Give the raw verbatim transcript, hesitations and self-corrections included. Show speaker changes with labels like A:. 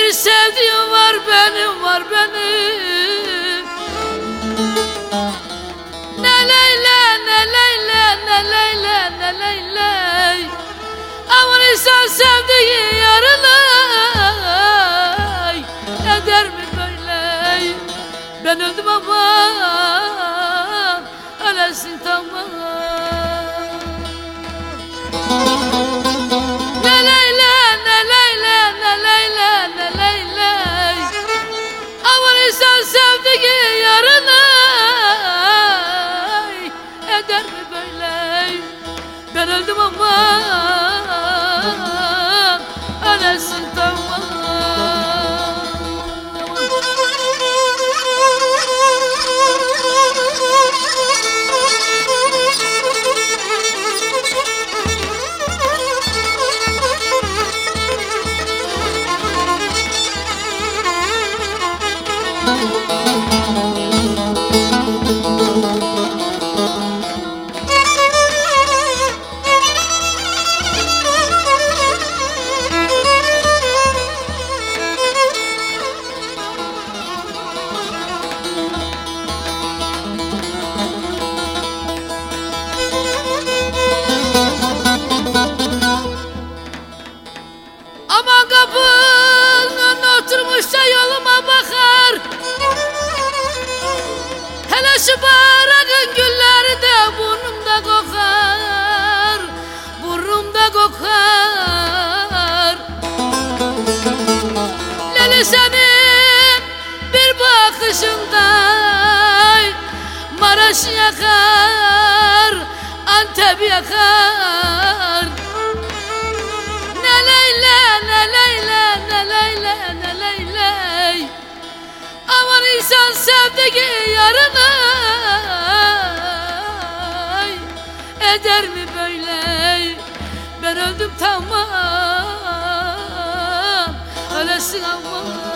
A: Bir sevdiğim var benim, var benim. Ne leyle, ne leyle, ne leyle, ne leyle. Aman insan sevdiği yarına eder mi böyle? Ben öldüm ama ölesin tamam. Ne leyle, ne leyle, ne leyle, ne leyle. Aman insan sevdiği yarına eder mi böyle? Ben öldüm ama ölesin tamam. Aman kapının oturmuş da yoluma bakar. Hele şu baharın gülleri de burnumda kokar, burnumda kokar. Leli senin bir bakışında Maraş yakar, Antep yakar. Ne leyle, ne leyle, ne leyle, ne leyle. Aman insan sevdiği yarına eder mi böyle? Ben öldüm tamam, ölesin ama.